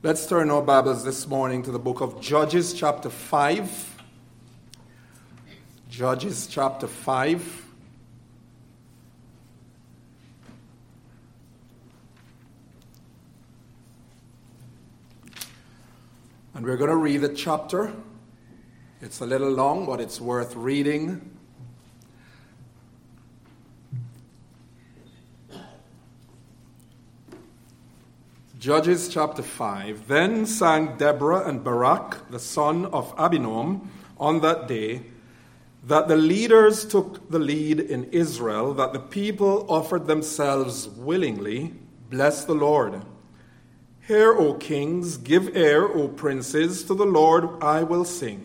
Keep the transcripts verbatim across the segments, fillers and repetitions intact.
Let's turn our Bibles this morning to the book of Judges, chapter five. Judges, chapter five. And we're going to read the chapter. It's a little long, but it's worth reading. Judges chapter five. Then sang Deborah and Barak, the son of Abinoam, on that day, that the leaders took the lead in Israel, that the people offered themselves willingly. Bless the Lord. Hear, O kings, give ear, O princes, to the Lord I will sing.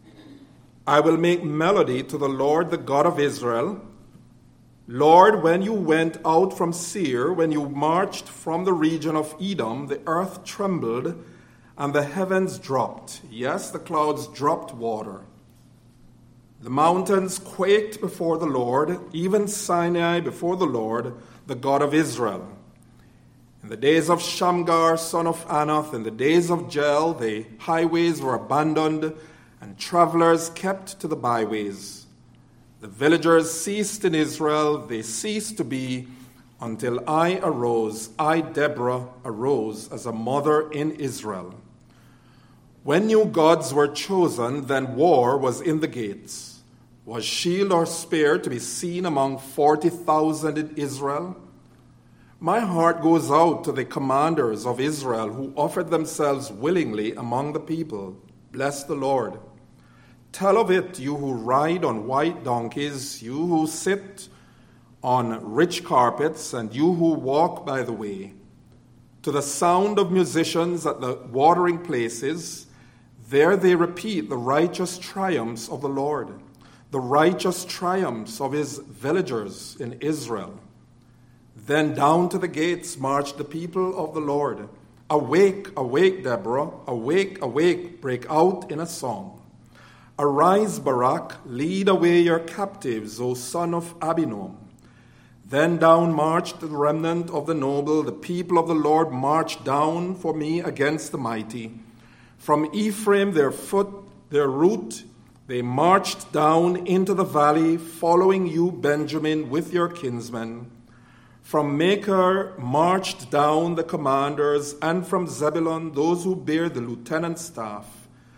I will make melody to the Lord, the God of Israel. Lord, when you went out from Seir, when you marched from the region of Edom, the earth trembled and the heavens dropped. Yes, the clouds dropped water. The mountains quaked before the Lord, even Sinai before the Lord, the God of Israel. In the days of Shamgar, son of Anath, in the days of Jael, the highways were abandoned and travelers kept to the byways. The villagers ceased in Israel, they ceased to be, until I arose, I, Deborah, arose as a mother in Israel. When new gods were chosen, then war was in the gates. Was shield or spear to be seen among forty thousand in Israel? My heart goes out to the commanders of Israel who offered themselves willingly among the people. Bless the Lord. Tell of it, you who ride on white donkeys, you who sit on rich carpets, and you who walk by the way. To the sound of musicians at the watering places, there they repeat the righteous triumphs of the Lord, the righteous triumphs of his villagers in Israel. Then down to the gates marched the people of the Lord. Awake, awake, Deborah, awake, awake, break out in a song. Arise, Barak, lead away your captives, O son of Abinoam. Then down marched the remnant of the noble, the people of the Lord marched down for me against the mighty. From Ephraim, their foot, their root, they marched down into the valley, following you, Benjamin, with your kinsmen. From Machir marched down the commanders, and from Zebulun those who bear the lieutenant's staff.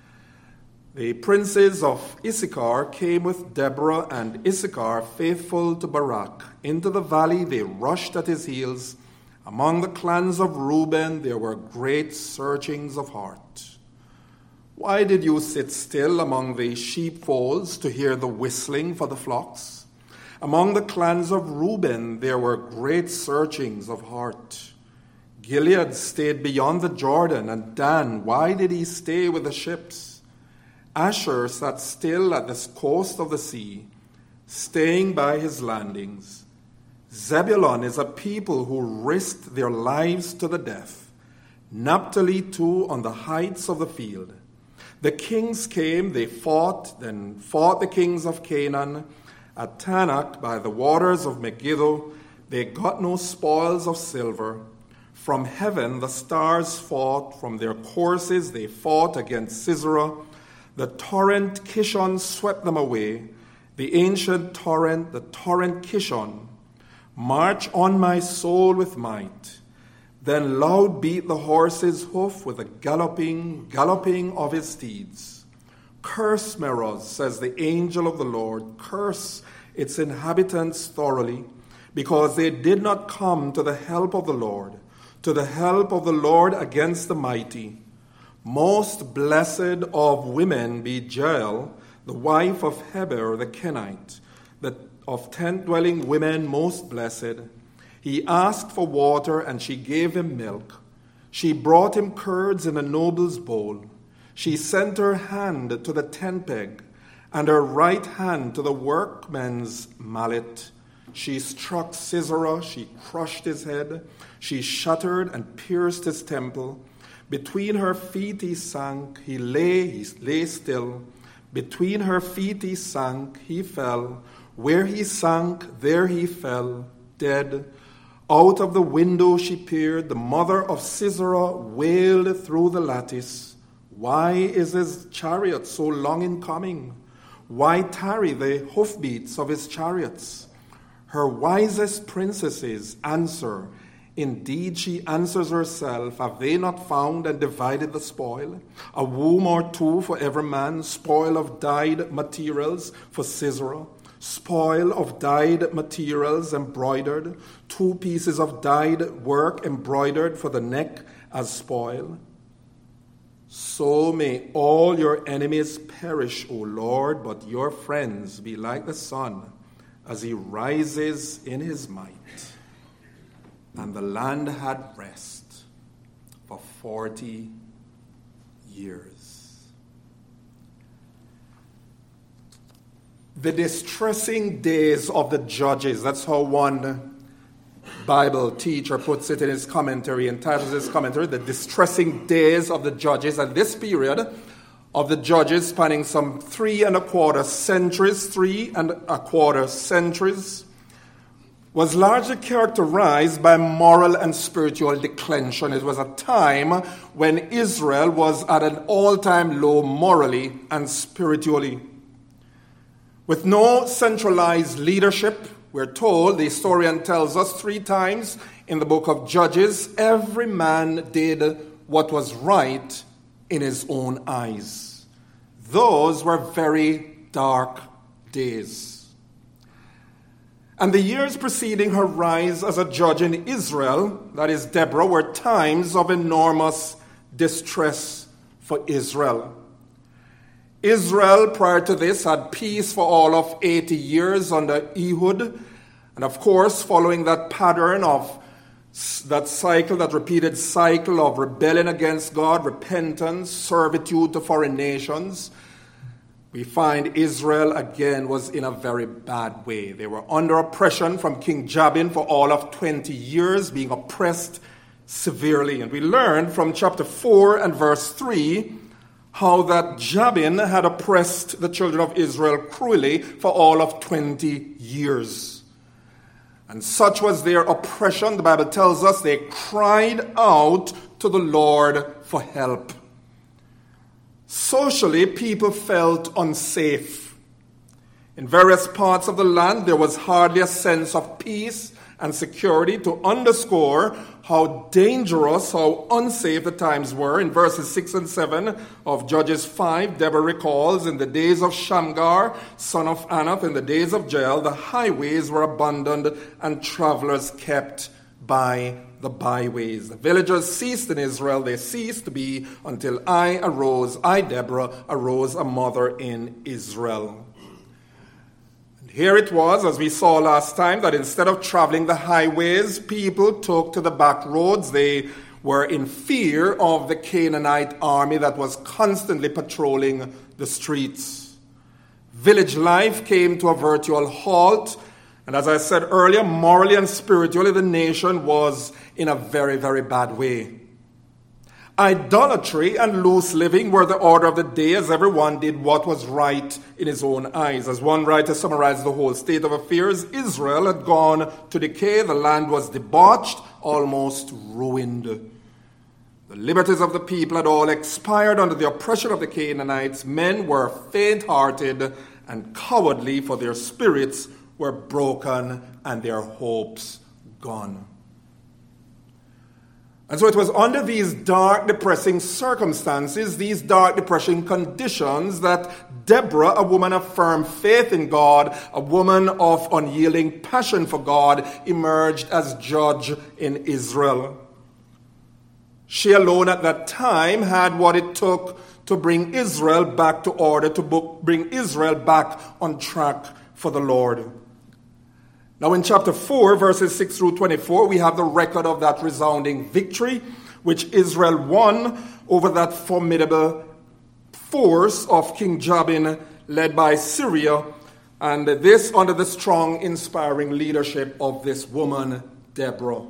The princes of Issachar came with Deborah, and Issachar, faithful to Barak. Into the valley they rushed at his heels. Among the clans of Reuben there were great searchings of heart. Why did you sit still among the sheepfolds to hear the whistling for the flocks? Among the clans of Reuben there were great searchings of heart. Gilead stayed beyond the Jordan, and Dan, why did he stay with the ships? Asher sat still at the coast of the sea, staying by his landings. Zebulun is a people who risked their lives to the death. Naphtali too on the heights of the field. The kings came, they fought, then fought the kings of Canaan. At Tanakh by the waters of Megiddo, they got no spoils of silver. From heaven the stars fought, from their courses they fought against Sisera. The torrent Kishon swept them away, the ancient torrent, the torrent Kishon. March on my soul with might. Then loud beat the horse's hoof with the galloping, galloping of his steeds. Curse Meroz, says the angel of the Lord, curse its inhabitants thoroughly, because they did not come to the help of the Lord, to the help of the Lord against the mighty. Most blessed of women be Jael, the wife of Heber the Kenite, the, of tent-dwelling women most blessed. He asked for water, and she gave him milk. She brought him curds in a noble's bowl. She sent her hand to the tent-peg, and her right hand to the workman's mallet. She struck Sisera, she crushed his head. She shattered and pierced his temple. Between her feet he sank, he lay, he lay still. Between her feet he sank, he fell. Where he sank, there he fell, dead. Out of the window she peered. The mother of Sisera wailed through the lattice. Why is his chariot so long in coming? Why tarry the hoofbeats of his chariots? Her wisest princesses answer. Indeed, she answers herself. Have they not found and divided the spoil? A womb or two for every man, spoil of dyed materials for Sisera. Spoil of dyed materials embroidered, two pieces of dyed work embroidered for the neck as spoil. So may all your enemies perish, O Lord, but your friends be like the sun as he rises in his might. And the land had rest for forty years. The distressing days of the judges. That's how one Bible teacher puts it in his commentary, entitles his commentary, the distressing days of the judges. And this period of the judges, spanning some three and a quarter centuries, three and a quarter centuries, was largely characterized by moral and spiritual declension. It was a time when Israel was at an all-time low morally and spiritually. With no centralized leadership, we're told, the historian tells us three times in the book of Judges, every man did what was right in his own eyes. Those were very dark days. And the years preceding her rise as a judge in Israel, that is Deborah, were times of enormous distress for Israel. Israel, prior to this, had peace for all of eighty years under Ehud. And of course, following that pattern of that cycle, that repeated cycle of rebellion against God, repentance, servitude to foreign nations, we find Israel again was in a very bad way. They were under oppression from King Jabin for all of twenty years, being oppressed severely. And we learned from chapter four and verse three how that Jabin had oppressed the children of Israel cruelly for all of twenty years. And such was their oppression, the Bible tells us, they cried out to the Lord for help. Socially, people felt unsafe. In various parts of the land, there was hardly a sense of peace and security, to underscore how dangerous, how unsafe the times were. In verses six and seven of Judges five, Deborah recalls, in the days of Shamgar, son of Anath, in the days of Jael, the highways were abandoned and travelers kept by the byways. The villagers ceased in Israel. They ceased to be until I arose, I, Deborah, arose a mother in Israel. Here it was, as we saw last time, that instead of traveling the highways, people took to the back roads. They were in fear of the Canaanite army that was constantly patrolling the streets. Village life came to a virtual halt. And as I said earlier, morally and spiritually, the nation was in a very, very bad way. Idolatry and loose living were the order of the day, as everyone did what was right in his own eyes. As one writer summarized the whole state of affairs, Israel had gone to decay. The land was debauched, almost ruined. The liberties of the people had all expired under the oppression of the Canaanites. Men were faint-hearted and cowardly, for their spirits were broken and their hopes gone. And so it was under these dark, depressing circumstances, these dark, depressing conditions, that Deborah, a woman of firm faith in God, a woman of unyielding passion for God, emerged as judge in Israel. She alone at that time had what it took to bring Israel back to order, to bring Israel back on track for the Lord. Now in chapter four, verses six through twenty-four, we have the record of that resounding victory which Israel won over that formidable force of King Jabin led by Syria, and this under the strong, inspiring leadership of this woman, Deborah.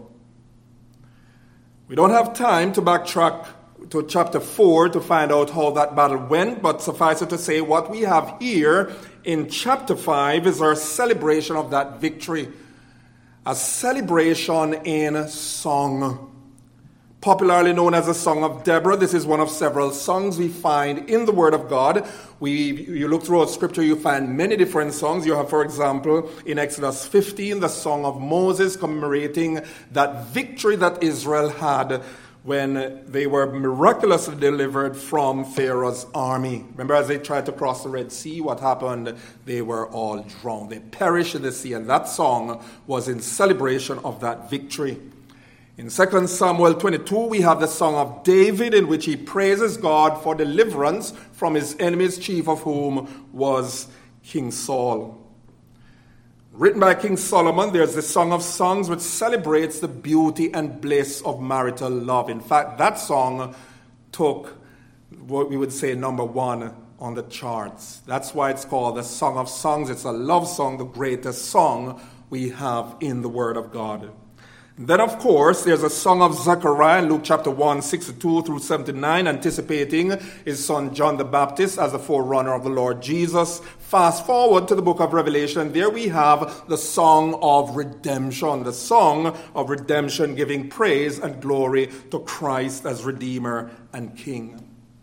We don't have time to backtrack to chapter four to find out how that battle went, but suffice it to say, what we have here in chapter five is our celebration of that victory. a celebration in song. Popularly known as the Song of Deborah, this is one of several songs we find in the Word of God. We, you look throughout Scripture, you find many different songs. You have, for example, in Exodus fifteen, the Song of Moses, commemorating that victory that Israel had when they were miraculously delivered from Pharaoh's army. Remember, as they tried to cross the Red Sea, what happened? They were all drowned. They perished in the sea, and that song was in celebration of that victory. In Second Samuel twenty-two, we have the Song of David, in which he praises God for deliverance from his enemies, chief of whom was King Saul. Written by King Solomon, there's the Song of Songs, which celebrates the beauty and bliss of marital love. In fact, that song took what we would say number one on the charts. That's why it's called the Song of Songs. It's a love song, the greatest song we have in the Word of God. Then, of course, there's a Song of Zechariah in Luke chapter one, sixty-two through seventy-nine, anticipating his son John the Baptist as the forerunner of the Lord Jesus. Fast forward to the book of Revelation. There we have the Song of Redemption, the Song of Redemption, giving praise and glory to Christ as Redeemer and King.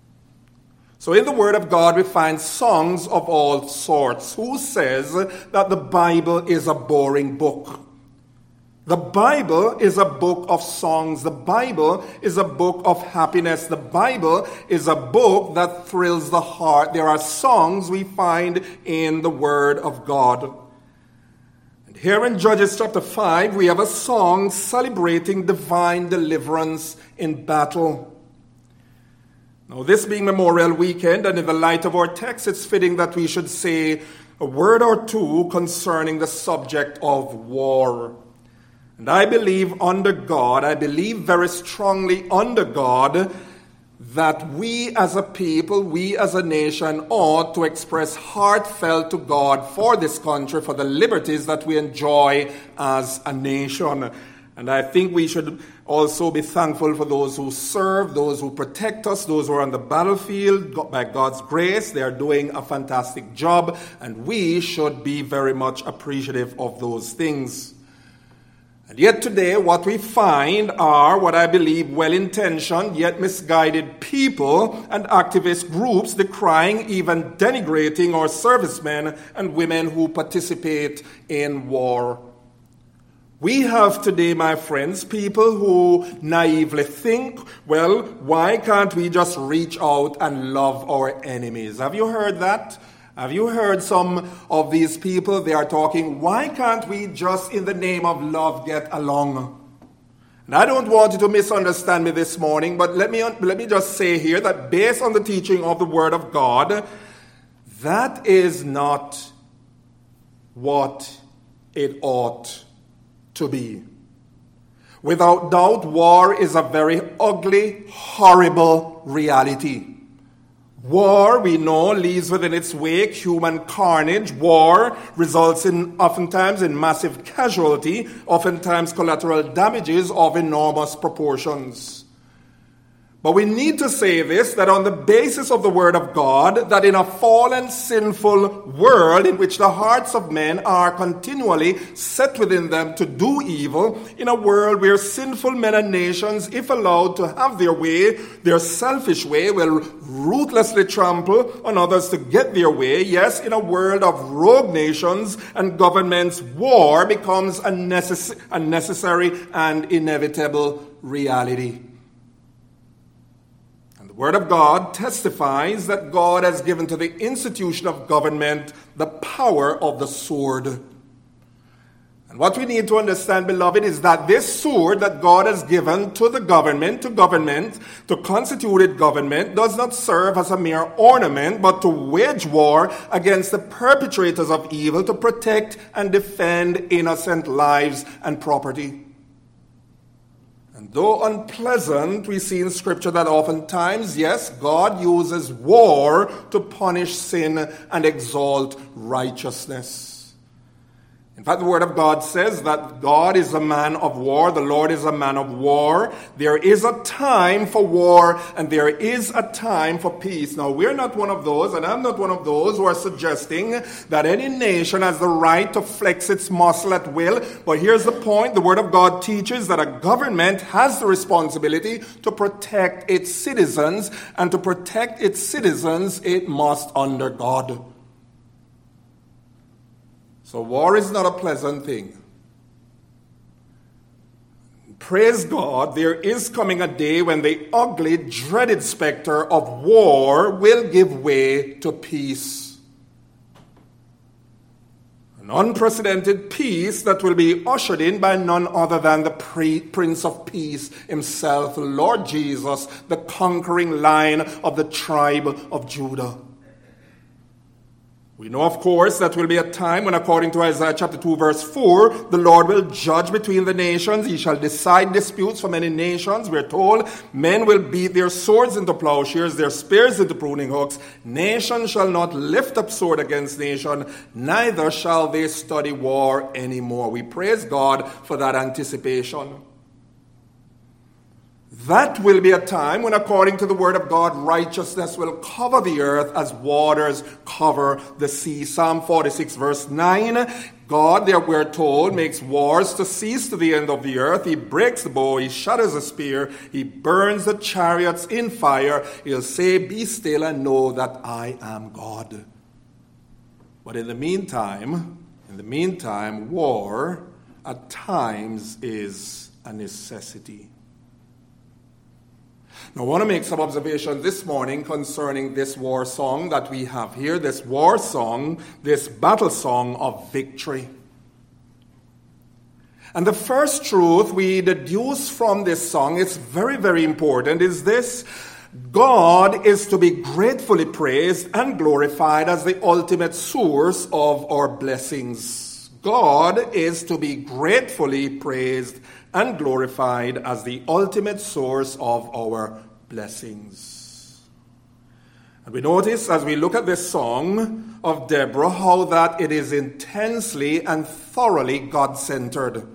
So in the Word of God, we find songs of all sorts. Who says that the Bible is a boring book? The Bible is a book of songs. The Bible is a book of happiness. The Bible is a book that thrills the heart. There are songs we find in the Word of God. And here in Judges chapter five, we have a song celebrating divine deliverance in battle. Now, this being Memorial Weekend, and in the light of our text, it's fitting that we should say a word or two concerning the subject of war. And I believe under God, I believe very strongly under God, that we as a people, we as a nation ought to express heartfelt to God for this country, for the liberties that we enjoy as a nation. And I think we should also be thankful for those who serve, those who protect us, those who are on the battlefield. By God's grace, they are doing a fantastic job, and we should be very much appreciative of those things. And yet today, what we find are what I believe well-intentioned yet misguided people and activist groups decrying, even denigrating our servicemen and women who participate in war. We have today, my friends, people who naively think, well, why can't we just reach out and love our enemies? Have you heard that? Have you heard some of these people? They are talking, why can't we just in the name of love get along? And I don't want you to misunderstand me this morning, but let me, let me just say here that based on the teaching of the Word of God, that is not what it ought to be. Without doubt, war is a very ugly, horrible reality. War, we know, leaves within its wake human carnage. War results in, oftentimes, in massive casualty, oftentimes collateral damages of enormous proportions. But we need to say this, that on the basis of the Word of God, that in a fallen, sinful world in which the hearts of men are continually set within them to do evil, in a world where sinful men and nations, if allowed to have their way, their selfish way, will ruthlessly trample on others to get their way, yes, in a world of rogue nations and governments, war becomes a, necess- a necessary and inevitable reality. The Word of God testifies that God has given to the institution of government the power of the sword. And what we need to understand, beloved, is that this sword that God has given to the government, to government, to constituted government, does not serve as a mere ornament, but to wage war against the perpetrators of evil, to protect and defend innocent lives and property. And though unpleasant, we see in Scripture that oftentimes, yes, God uses war to punish sin and exalt righteousness. In fact, the Word of God says that God is a man of war. The Lord is a man of war. There is a time for war, and there is a time for peace. Now, we're not one of those, and I'm not one of those who are suggesting that any nation has the right to flex its muscle at will. But here's the point. The Word of God teaches that a government has the responsibility to protect its citizens, and to protect its citizens, it must under God. So war is not a pleasant thing. Praise God, there is coming a day when the ugly, dreaded specter of war will give way to peace. An unprecedented peace that will be ushered in by none other than the pre- Prince of Peace himself, Lord Jesus, the conquering Lion of the tribe of Judah. We know, of course, that will be a time when, according to Isaiah chapter two, verse four, the Lord will judge between the nations. He shall decide disputes for many nations. We're told men will beat their swords into plowshares, their spears into pruning hooks. Nation shall not lift up sword against nation, neither shall they study war anymore. We praise God for that anticipation. That will be a time when, according to the Word of God, righteousness will cover the earth as waters cover the sea. Psalm forty-six, verse nine, God, there we're told, makes wars to cease to the end of the earth. He breaks the bow, he shatters the spear, he burns the chariots in fire. He'll say, be still and know that I am God. But in the meantime, in the meantime, war at times is a necessity. Now, I want to make some observations this morning concerning this war song that we have here, this war song, this battle song of victory. And the first truth we deduce from this song, it's very, very important, is this: God is to be gratefully praised and glorified as the ultimate source of our blessings. God is to be gratefully praised and glorified as the ultimate source of our blessings. And we notice as we look at this song of Deborah how that it is intensely and thoroughly God-centered.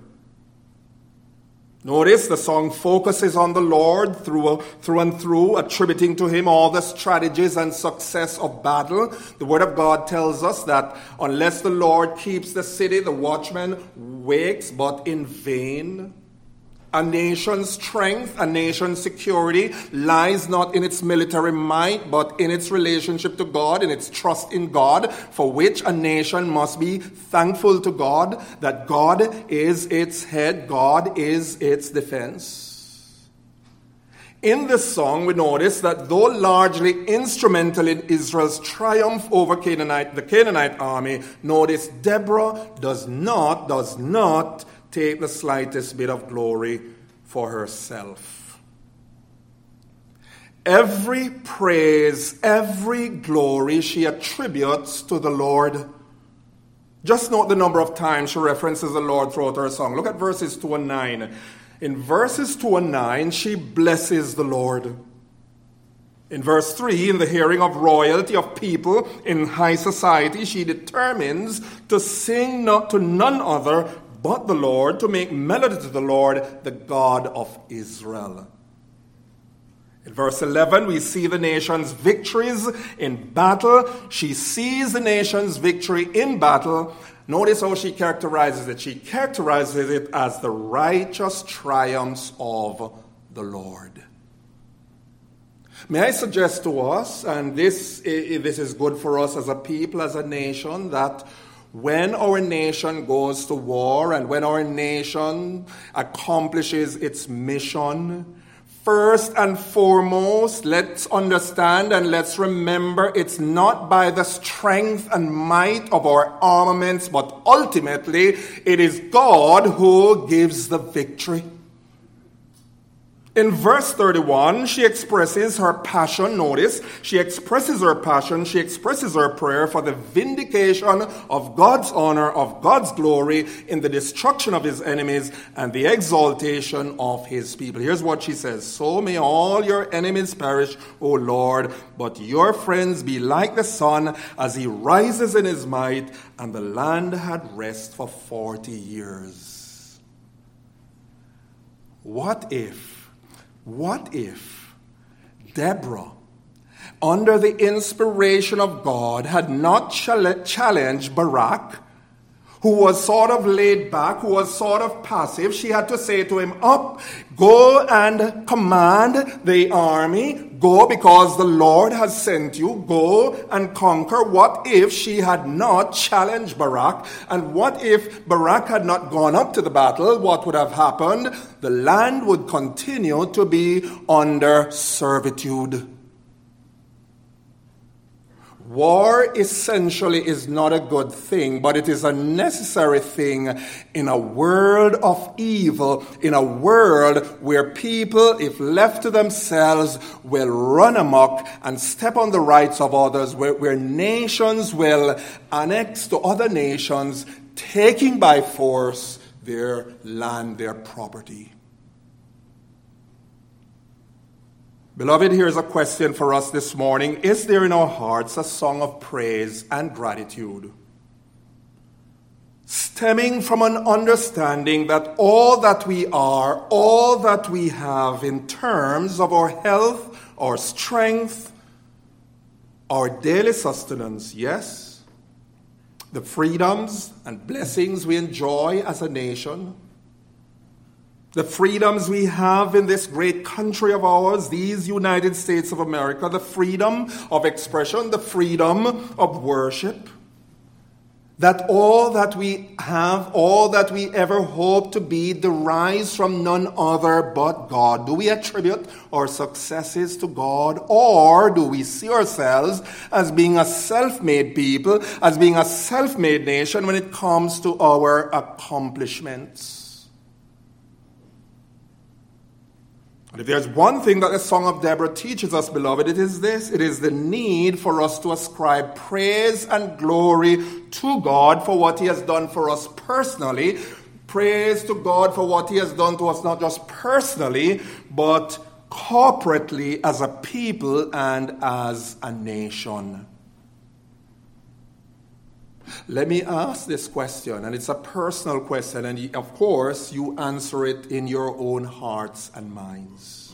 Notice the song focuses on the Lord through, through and through, attributing to him all the strategies and success of battle. The Word of God tells us that unless the Lord keeps the city, the watchman wakes, but in vain. A nation's strength, a nation's security lies not in its military might, but in its relationship to God, in its trust in God, for which a nation must be thankful to God, that God is its head, God is its defense. In this song, we notice that though largely instrumental in Israel's triumph over Canaanite, the Canaanite army, notice Deborah does not, does not take the slightest bit of glory for herself. Every praise, every glory she attributes to the Lord. Just note the number of times she references the Lord throughout her song. Look at verses two and nine. In verses two and nine, she blesses the Lord. In verse three, in the hearing of royalty, of people in high society, she determines to sing not to none other but the Lord, to make melody to the Lord, the God of Israel. In verse eleven, we see the nation's victories in battle. She sees the nation's victory in battle. Notice how she characterizes it. She characterizes it as the righteous triumphs of the Lord. May I suggest to us, and this, this is good for us as a people, as a nation, that when our nation goes to war and when our nation accomplishes its mission, first and foremost, let's understand and let's remember it's not by the strength and might of our armaments, but ultimately it is God who gives the victory. In verse thirty-one, she expresses her passion. Notice, she expresses her passion, she expresses her prayer for the vindication of God's honor, of God's glory in the destruction of his enemies and the exaltation of his people. Here's what she says. So may all your enemies perish, O Lord, but your friends be like the sun as he rises in his might. And the land had rest for forty years. What if What if Deborah, under the inspiration of God, had not challenged Barak, who was sort of laid back, who was sort of passive? She had to say to him, up, go and command the army, go because the Lord has sent you, go and conquer. What if she had not challenged Barak? And what if Barak had not gone up to the battle? What would have happened? The land would continue to be under servitude. War essentially is not a good thing, but it is a necessary thing in a world of evil, in a world where people, if left to themselves, will run amok and step on the rights of others, where, where nations will annex to other nations, taking by force their land, their property. Beloved, here's a question for us this morning. Is there in our hearts a song of praise and gratitude, stemming from an understanding that all that we are, all that we have in terms of our health, our strength, our daily sustenance, yes, the freedoms and blessings we enjoy as a nation, the freedoms we have in this great country of ours, these United States of America, the freedom of expression, the freedom of worship, that all that we have, all that we ever hope to be, derives from none other but God. Do we attribute our successes to God, or do we see ourselves as being a self-made people, as being a self-made nation when it comes to our accomplishments? And if there's one thing that the Song of Deborah teaches us, beloved, it is this. It is the need for us to ascribe praise and glory to God for what he has done for us personally. Praise to God for what he has done to us, not just personally, but corporately as a people and as a nation. Let me ask this question, and it's a personal question, and of course, you answer it in your own hearts and minds.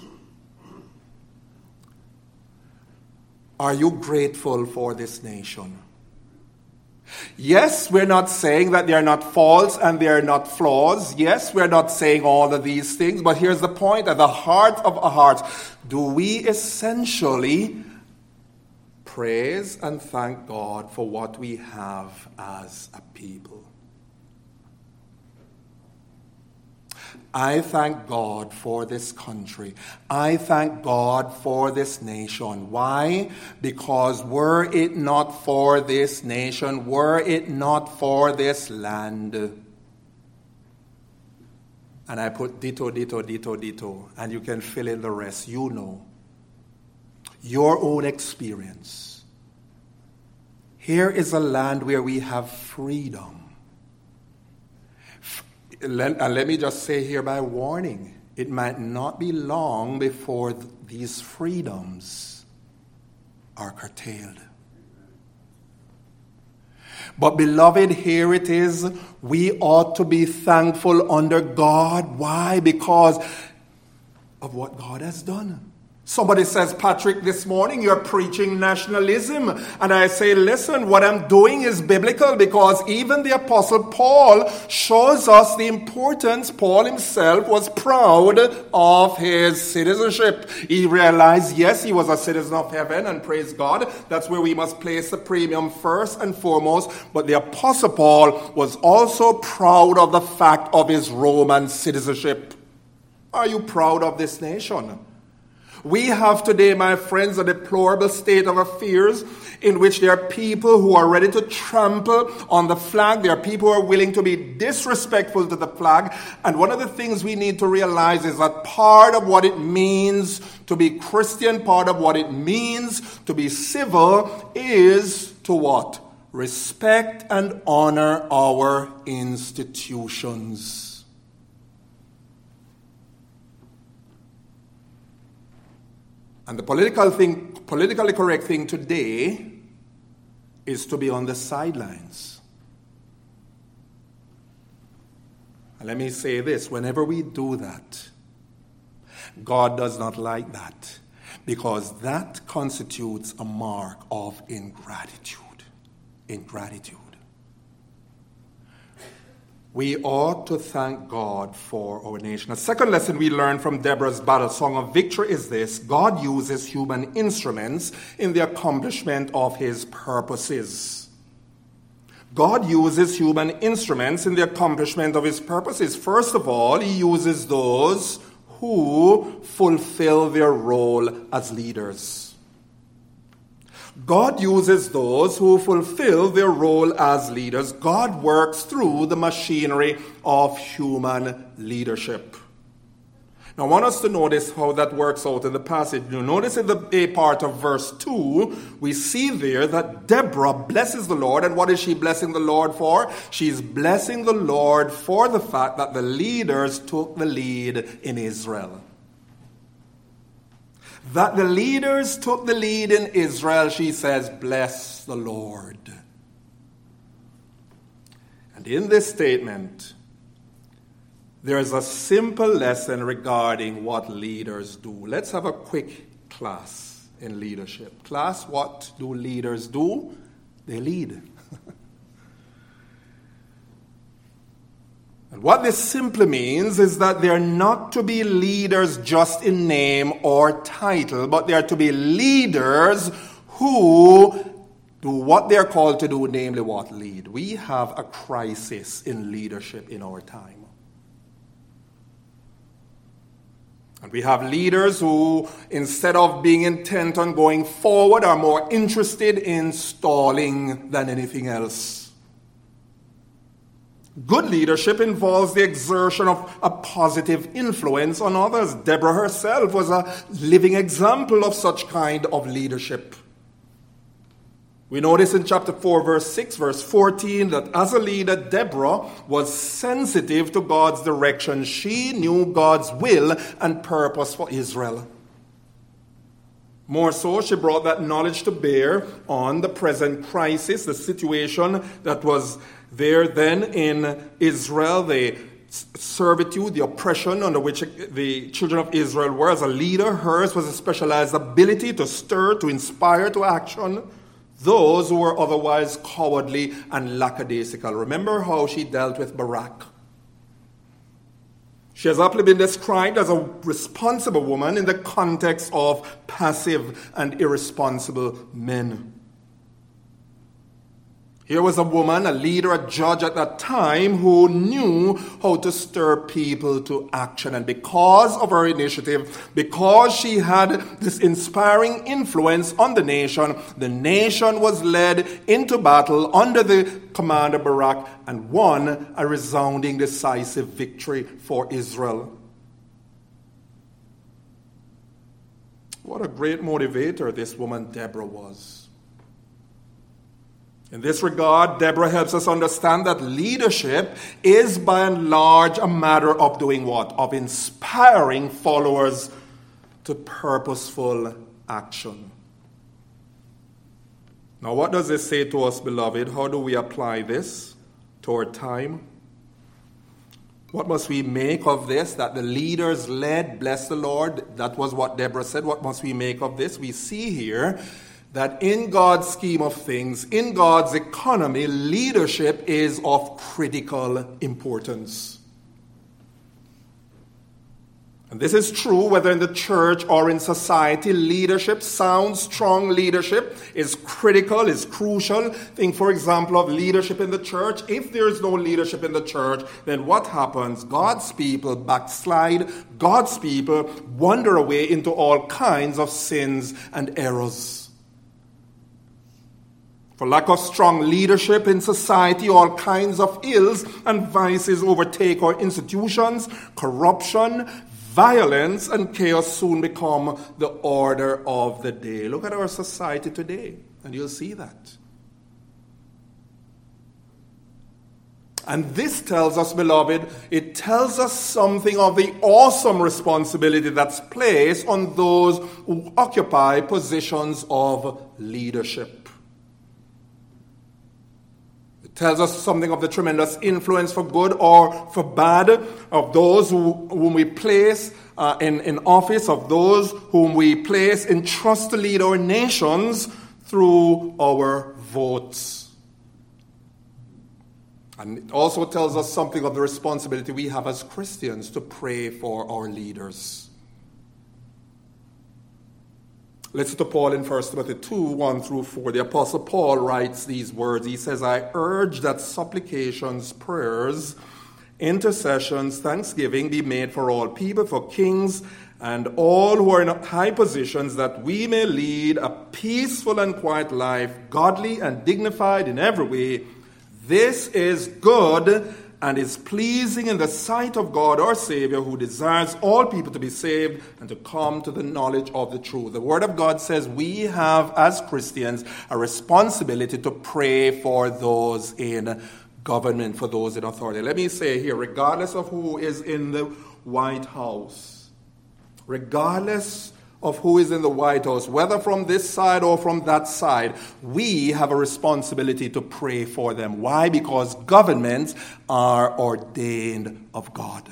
Are you grateful for this nation? Yes, we're not saying that they're not faults and they're not flaws. Yes, we're not saying all of these things, but here's the point. At the heart of our hearts, do we essentially praise and thank God for what we have as a people? I thank God for this country. I thank God for this nation. Why? Because were it not for this nation, were it not for this land, and I put ditto, ditto, ditto, ditto, and you can fill in the rest, you know. Your own experience. Here is a land where we have freedom. And let me just say here by warning, it might not be long before th- these freedoms are curtailed. But beloved, here it is. We ought to be thankful under God. Why? Because of what God has done. Somebody says, Patrick, this morning you're preaching nationalism. And I say, listen, what I'm doing is biblical, because even the Apostle Paul shows us the importance. Paul himself was proud of his citizenship. He realized, yes, he was a citizen of heaven, and praise God, that's where we must place the premium first and foremost. But the Apostle Paul was also proud of the fact of his Roman citizenship. Are you proud of this nation? We have today, my friends, a deplorable state of affairs in which there are people who are ready to trample on the flag. There are people who are willing to be disrespectful to the flag. And one of the things we need to realize is that part of what it means to be Christian, part of what it means to be civil is to what? Respect and honor our institutions. And the political thing, politically correct thing today is to be on the sidelines. And let me say this, whenever we do that, God does not like that, because that constitutes a mark of ingratitude. Ingratitude. We ought to thank God for our nation. A second lesson we learn from Deborah's battle song of victory is this: God uses human instruments in the accomplishment of his purposes. God uses human instruments in the accomplishment of his purposes. First of all, he uses those who fulfill their role as leaders. God uses those who fulfill their role as leaders. God works through the machinery of human leadership. Now, I want us to notice how that works out in the passage. You notice in the A part of verse two, we see there that Deborah blesses the Lord. And what is she blessing the Lord for? She's blessing the Lord for the fact that the leaders took the lead in Israel. That the leaders took the lead in Israel, she says, bless the Lord. And in this statement, there is a simple lesson regarding what leaders do. Let's have a quick class in leadership. Class, what do leaders do? They lead. And what this simply means is that they are not to be leaders just in name or title, but they are to be leaders who do what they are called to do, namely what? Lead. We have a crisis in leadership in our time. And we have leaders who, instead of being intent on going forward, are more interested in stalling than anything else. Good leadership involves the exertion of a positive influence on others. Deborah herself was a living example of such kind of leadership. We notice in chapter four, verse six, verse fourteen, that as a leader, Deborah was sensitive to God's direction. She knew God's will and purpose for Israel. More so, she brought that knowledge to bear on the present crisis, the situation that was there then in Israel, the servitude, the oppression under which the children of Israel were. As a leader, hers was a specialized ability to stir, to inspire to action those who were otherwise cowardly and lackadaisical. Remember how she dealt with Barak. She has aptly been described as a responsible woman in the context of passive and irresponsible men. Here was a woman, a leader, a judge at that time who knew how to stir people to action. And because of her initiative, because she had this inspiring influence on the nation, the nation was led into battle under the command of Barak and won a resounding, decisive victory for Israel. What a great motivator this woman Deborah was. In this regard, Deborah helps us understand that leadership is by and large a matter of doing what? Of inspiring followers to purposeful action. Now, what does this say to us, beloved? How do we apply this to our time? What must we make of this? That the leaders led, bless the Lord. That was what Deborah said. What must we make of this? We see here that in God's scheme of things, in God's economy, leadership is of critical importance. And this is true whether in the church or in society. Leadership, sound, strong leadership is critical, is crucial. Think, for example, of leadership in the church. If there is no leadership in the church, then what happens? God's people backslide. God's people wander away into all kinds of sins and errors. For lack of strong leadership in society, all kinds of ills and vices overtake our institutions. Corruption, violence, and chaos soon become the order of the day. Look at our society today, and you'll see that. And this tells us, beloved, it tells us something of the awesome responsibility that's placed on those who occupy positions of leadership. It tells us something of the tremendous influence for good or for bad of those who, whom we place uh, in, in office, of those whom we place in trust to lead our nations through our votes. And it also tells us something of the responsibility we have as Christians to pray for our leaders. Listen to Paul in First Timothy two, one through four. The Apostle Paul writes these words. He says, I urge that supplications, prayers, intercessions, thanksgiving be made for all people, for kings, and all who are in high positions, that we may lead a peaceful and quiet life, godly and dignified in every way. This is good and is pleasing in the sight of God our Savior, who desires all people to be saved and to come to the knowledge of the truth. The Word of God says we have, as Christians, a responsibility to pray for those in government, for those in authority. Let me say here, regardless of who is in the White House, regardless of who is in the White House, whether from this side or from that side, we have a responsibility to pray for them. Why? Because governments are ordained of God.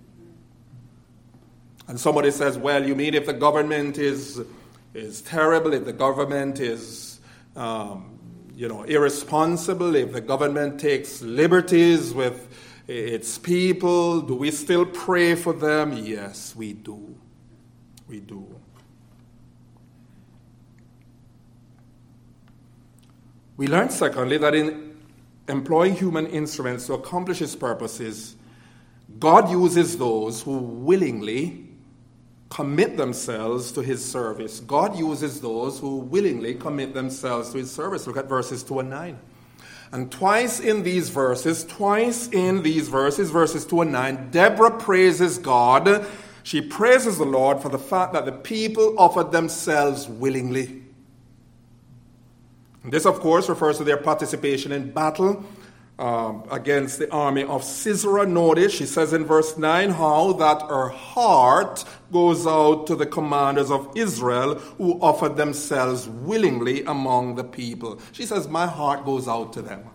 And somebody says, well, you mean if the government is, is terrible, if the government is um, you know, irresponsible, if the government takes liberties with its people, do we still pray for them? Yes, we do. We do. We learn, secondly, that in employing human instruments to accomplish his purposes, God uses those who willingly commit themselves to his service. God uses those who willingly commit themselves to his service. Look at verses two and nine. And twice in these verses, twice in these verses, verses two and nine, Deborah praises God. She praises the Lord for the fact that the people offered themselves willingly. This, of course, refers to their participation in battle um, against the army of Sisera. Notice, she says in verse nine, how that her heart goes out to the commanders of Israel who offered themselves willingly among the people. She says, my heart goes out to them.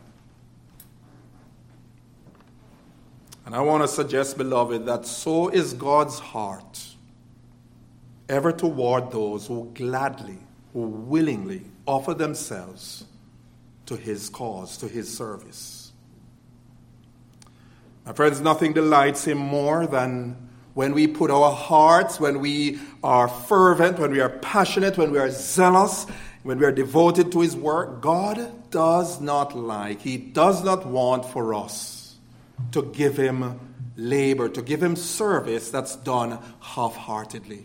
And I want to suggest, beloved, that so is God's heart ever toward those who gladly, who willingly offer themselves to his cause, to his service. My friends, nothing delights him more than when we put our hearts, when we are fervent, when we are passionate, when we are zealous, when we are devoted to his work. God does not like, he does not want for us to give him labor, to give him service that's done half-heartedly.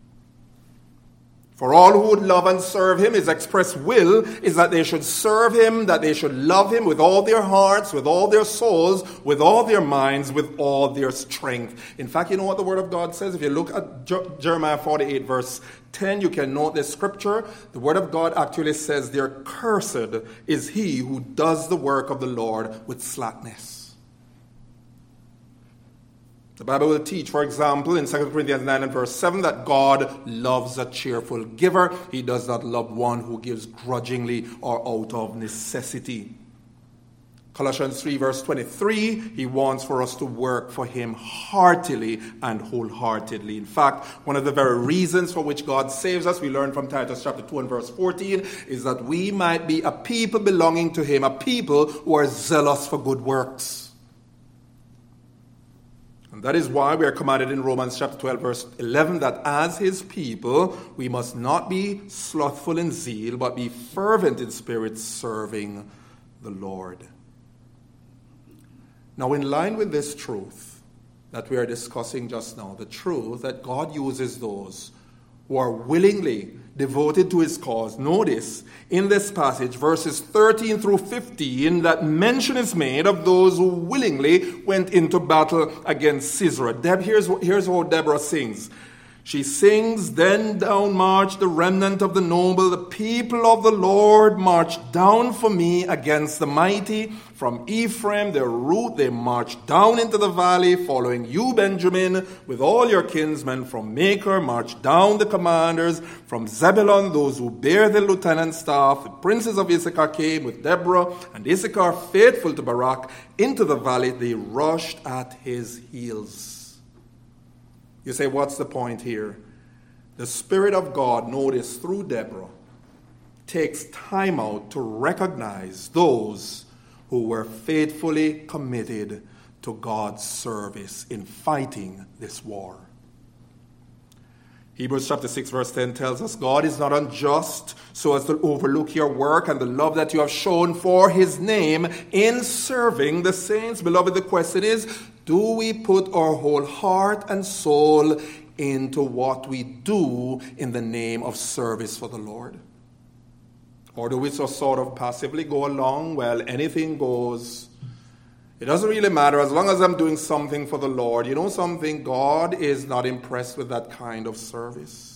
For all who would love and serve him, his express will is that they should serve him, that they should love him with all their hearts, with all their souls, with all their minds, with all their strength. In fact, you know what the Word of God says? If you look at Jeremiah forty-eight, verse ten, you can note this scripture. The Word of God actually says there, cursed is he who does the work of the Lord with slackness. The Bible will teach, for example, in Second Corinthians nine and verse seven, that God loves a cheerful giver. He does not love one who gives grudgingly or out of necessity. Colossians three verse twenty-three, he wants for us to work for him heartily and wholeheartedly. In fact, one of the very reasons for which God saves us, we learn from Titus chapter two and verse fourteen, is that we might be a people belonging to him, a people who are zealous for good works. And that is why we are commanded in Romans chapter twelve, verse eleven, that as his people, we must not be slothful in zeal, but be fervent in spirit, serving the Lord. Now, in line with this truth that we are discussing just now, the truth that God uses those who are willingly devoted to his cause. Notice in this passage, verses thirteen through fifteen, that mention is made of those who willingly went into battle against Sisera. Deb, here's, here's how Deborah sings. She sings, then down marched the remnant of the noble, the people of the Lord marched down for me against the mighty. From Ephraim, their route, they marched down into the valley, following you, Benjamin, with all your kinsmen. From Machir marched down the commanders. From Zebulun, those who bear the lieutenant staff. The princes of Issachar came with Deborah, and Issachar, faithful to Barak, into the valley. They rushed at his heels. You say, what's the point here? The Spirit of God, notice through Deborah, takes time out to recognize those who were faithfully committed to God's service in fighting this war. Hebrews chapter six verse ten tells us, God is not unjust so as to overlook your work and the love that you have shown for his name in serving the saints. Beloved, the question is, do we put our whole heart and soul into what we do in the name of service for the Lord? Or do we just sort of passively go along? Well, anything goes. It doesn't really matter as long as I'm doing something for the Lord. You know something? God is not impressed with that kind of service.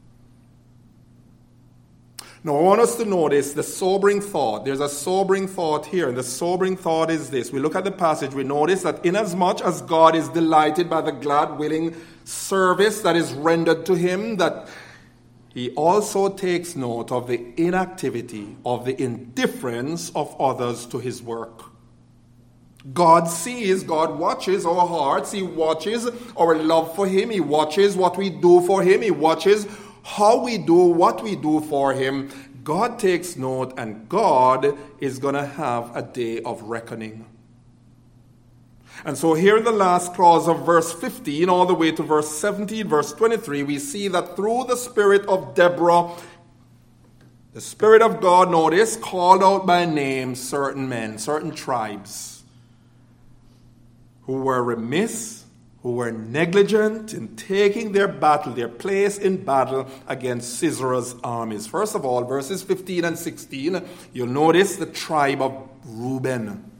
Now, I want us to notice the sobering thought. There's a sobering thought here, and the sobering thought is this. We look at the passage, we notice that inasmuch as God is delighted by the glad, willing service that is rendered to him, that he also takes note of the inactivity, of the indifference of others to his work. God sees, God watches our hearts, he watches our love for him, he watches what we do for him, he watches how we do what we do for him. God takes note, and God is going to have a day of reckoning. And so here in the last clause of verse fifteen all the way to verse seventeen, verse twenty-three, we see that through the spirit of Deborah, the Spirit of God, notice, called out by name certain men, certain tribes who were remiss, who were negligent in taking their battle, their place in battle against Sisera's armies. First of all, verses fifteen and sixteen, you'll notice the tribe of Reuben.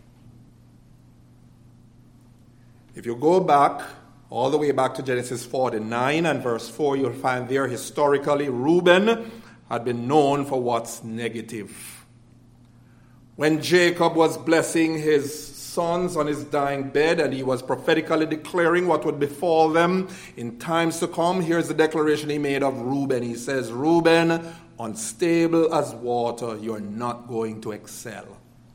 If you go back, all the way back to Genesis forty-nine and verse four, you'll find there historically Reuben had been known for what's negative. When Jacob was blessing his sons on his dying bed, and he was prophetically declaring what would befall them in times to come, here's the declaration he made of Reuben. He says, Reuben, unstable as water, you're not going to excel.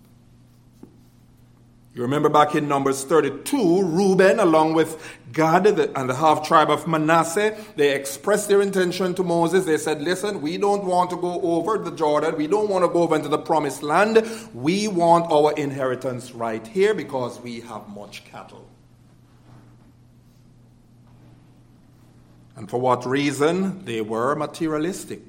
You remember back in Numbers thirty-two, Reuben, along with Gad and the half-tribe of Manasseh, they expressed their intention to Moses. They said, listen, we don't want to go over the Jordan. We don't want to go over into the promised land. We want our inheritance right here because we have much cattle. And for what reason? They were materialistic.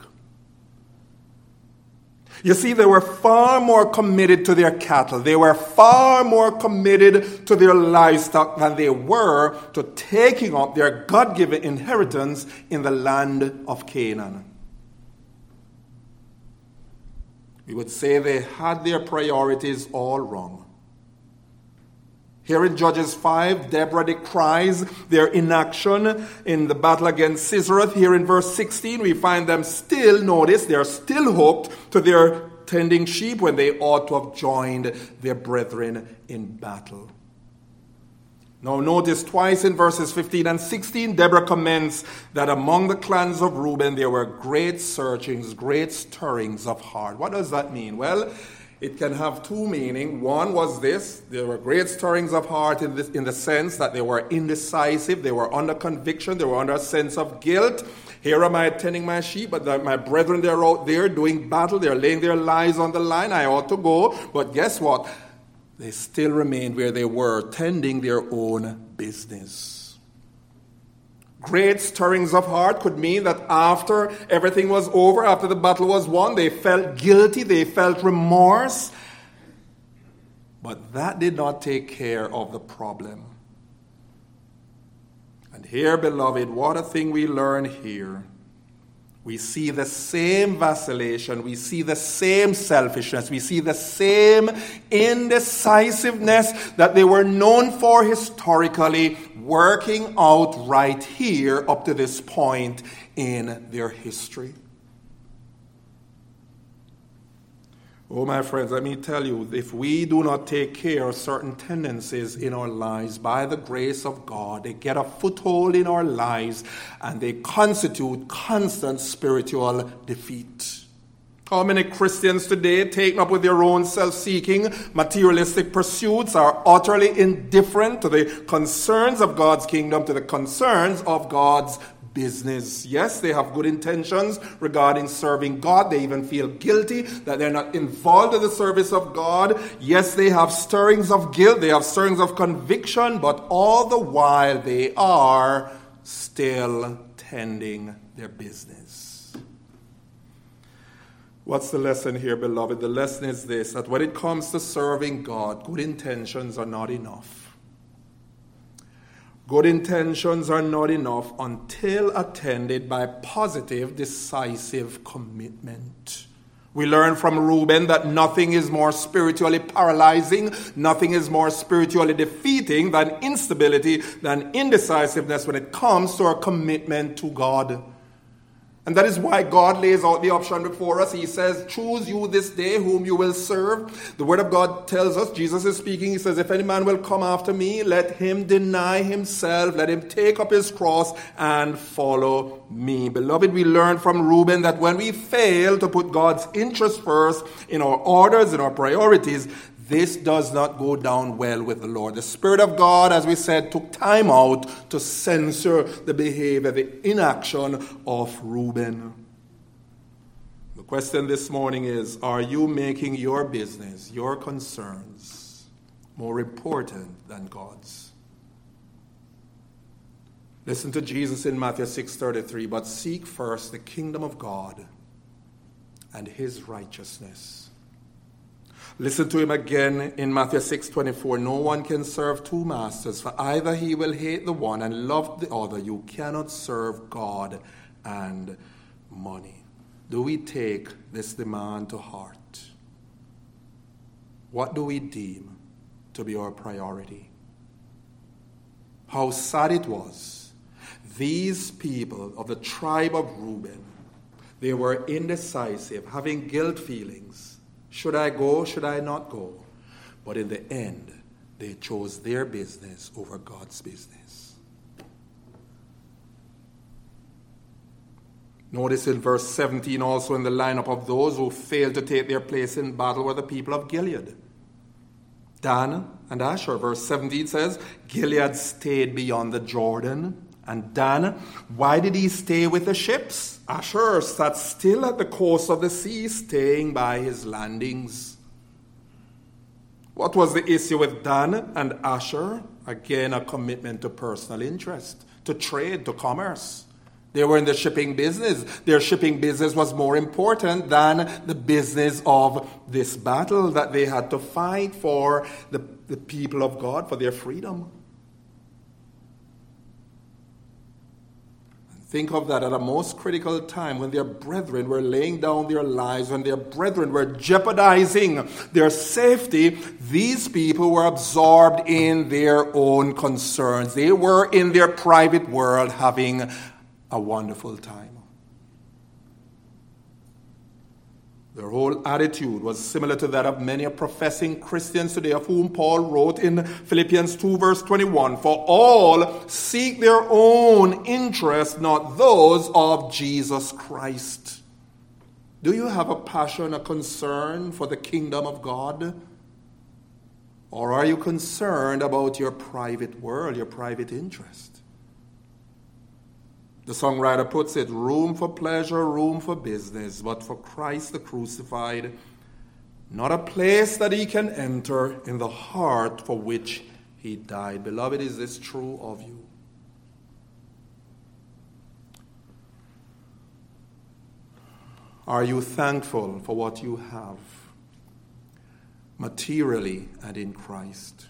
You see, they were far more committed to their cattle. They were far more committed to their livestock than they were to taking up their God-given inheritance in the land of Canaan. We would say they had their priorities all wrong. Here in Judges five, Deborah decries their inaction in the battle against Sisera. Here in verse sixteen, we find them still, notice, they are still hooked to their tending sheep when they ought to have joined their brethren in battle. Now notice twice in verses fifteen and sixteen, Deborah comments that among the clans of Reuben there were great searchings, great stirrings of heart. What does that mean? Well, it can have two meanings. One was this: there were great stirrings of heart in, this, in the sense that they were indecisive, they were under conviction, they were under a sense of guilt. Here am I tending my sheep, but the, my brethren, they're out there doing battle, they're laying their lives on the line, I ought to go. But guess what? They still remained where they were, tending their own business. Great stirrings of heart could mean that after everything was over, after the battle was won, they felt guilty, they felt remorse. But that did not take care of the problem. And here, beloved, what a thing we learn here. We see the same vacillation. We see the same selfishness. We see the same indecisiveness that they were known for historically, working out right here up to this point in their history. Oh, my friends, let me tell you, if we do not take care of certain tendencies in our lives, by the grace of God, they get a foothold in our lives and they constitute constant spiritual defeat. How many Christians today, taken up with their own self-seeking, materialistic pursuits, are utterly indifferent to the concerns of God's kingdom, to the concerns of God's business. Yes, they have good intentions regarding serving God. They even feel guilty that they're not involved in the service of God. Yes, they have stirrings of guilt. They have stirrings of conviction, but all the while they are still tending their business. What's the lesson here, beloved? The lesson is this, that when it comes to serving God, good intentions are not enough. Good intentions are not enough until attended by positive, decisive commitment. We learn from Reuben that nothing is more spiritually paralyzing, nothing is more spiritually defeating than instability, than indecisiveness when it comes to our commitment to God. And that is why God lays out the option before us. He says, choose you this day whom you will serve. The word of God tells us, Jesus is speaking, he says, if any man will come after me, let him deny himself, let him take up his cross and follow me. Beloved, we learn from Reuben that when we fail to put God's interest first in our orders, in our priorities, this does not go down well with the Lord. The Spirit of God, as we said, took time out to censor the behavior, the inaction of Reuben. The question this morning is, are you making your business, your concerns, more important than God's? Listen to Jesus in Matthew six thirty-three, but seek first the kingdom of God and his righteousness. Listen to him again in Matthew six twenty-four. No one can serve two masters, for either he will hate the one and love the other. You cannot serve God and money. Do we take this demand to heart? What do we deem to be our priority? How sad it was. These people of the tribe of Reuben, they were indecisive, having guilt feelings. Should I go? Should I not go? But in the end, they chose their business over God's business. Notice in verse seventeen also, in the lineup of those who failed to take their place in battle were the people of Gilead. Dan and Asher. Verse seventeen says, Gilead stayed beyond the Jordan. And Dan, why did he stay with the ships? Asher sat still at the coast of the sea, staying by his landings. What was the issue with Dan and Asher? Again, a commitment to personal interest, to trade, to commerce. They were in the shipping business. Their shipping business was more important than the business of this battle that they had to fight for the, the people of God, for their freedom. Think of that at a most critical time when their brethren were laying down their lives, when their brethren were jeopardizing their safety. These people were absorbed in their own concerns. They were in their private world having a wonderful time. Their whole attitude was similar to that of many professing Christians today, of whom Paul wrote in Philippians two verse twenty-one, for all seek their own interest, not those of Jesus Christ. Do you have a passion, a concern for the kingdom of God? Or are you concerned about your private world, your private interest? The songwriter puts it, room for pleasure, room for business, but for Christ the crucified, not a place that he can enter in the heart for which he died. Beloved, is this true of you? Are you thankful for what you have, materially and in Christ?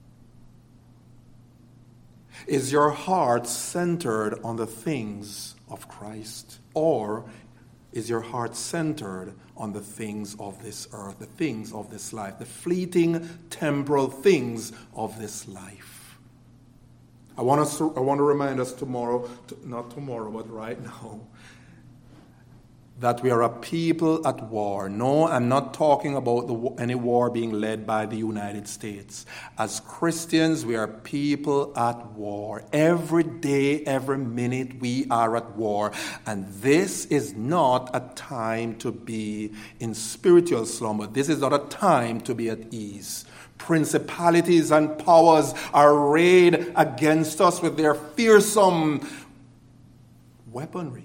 Is your heart centered on the things of Christ? Or is your heart centered on the things of this earth, the things of this life, the fleeting temporal things of this life? I want us to, I want to remind us tomorrow, to, not tomorrow, but right now, that we are a people at war. No, I'm not talking about the, any war being led by the United States. As Christians, we are people at war. Every day, every minute, we are at war. And this is not a time to be in spiritual slumber. This is not a time to be at ease. Principalities and powers are arrayed against us with their fearsome weaponry.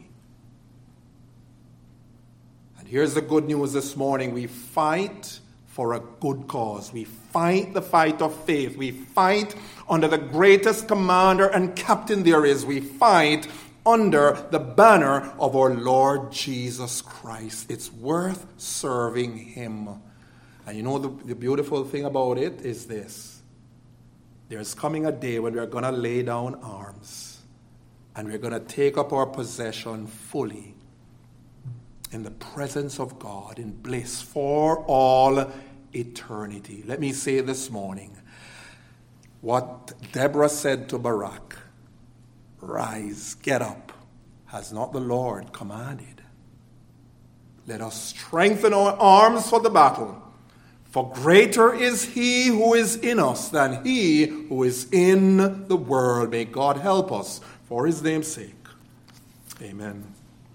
Here's the good news this morning. We fight for a good cause. We fight the fight of faith. We fight under the greatest commander and captain there is. We fight under the banner of our Lord Jesus Christ. It's worth serving him. And you know the, the beautiful thing about it is this. There's coming a day when we're going to lay down arms and we're going to take up our possession fully in the presence of God, in bliss for all eternity. Let me say this morning what Deborah said to Barak, rise, get up, has not the Lord commanded? Let us strengthen our arms for the battle, for greater is he who is in us than he who is in the world. May God help us for his name's sake. Amen.